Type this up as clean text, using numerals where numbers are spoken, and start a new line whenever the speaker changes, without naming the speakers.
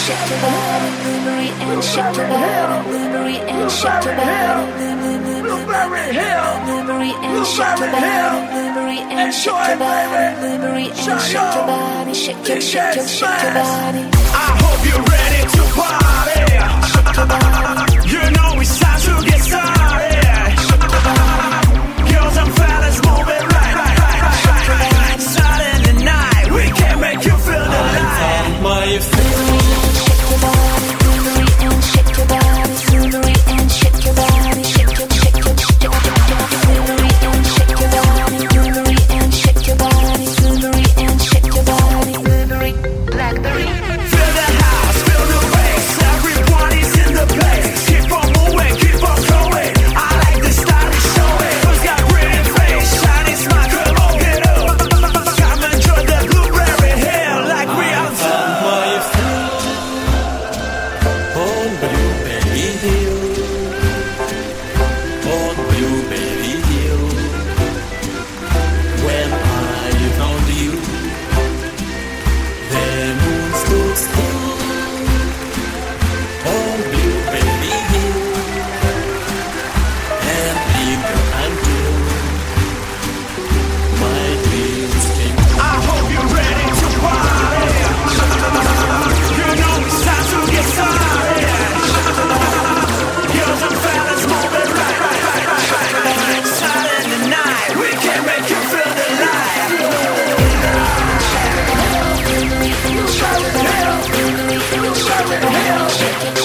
I hope you're ready to party. You know it's time to get started. Girls and fellas moving right. Saturday night, we can make you feel the light. My shake your body, and shake your body, shake your body, and shake your body, and shake your body, and shake your body, Blackberry. Feel the house, feel the bass, everybody's in the place. Keep on moving, keep on going. I like the style it's showing. Who's got pretty face, shiny smile, come on, get up. Come enjoy the blueberry hill like we are done.
On Blueberry Hill, on Blueberry Hill. When I found you, the moon stood still. On Blueberry Hill, and lingered until my dreams came.
I hope you're ready to party. You know it's time to get started. Girls and fellas moving right. Saturday night, we can make you feel the light. Shake it,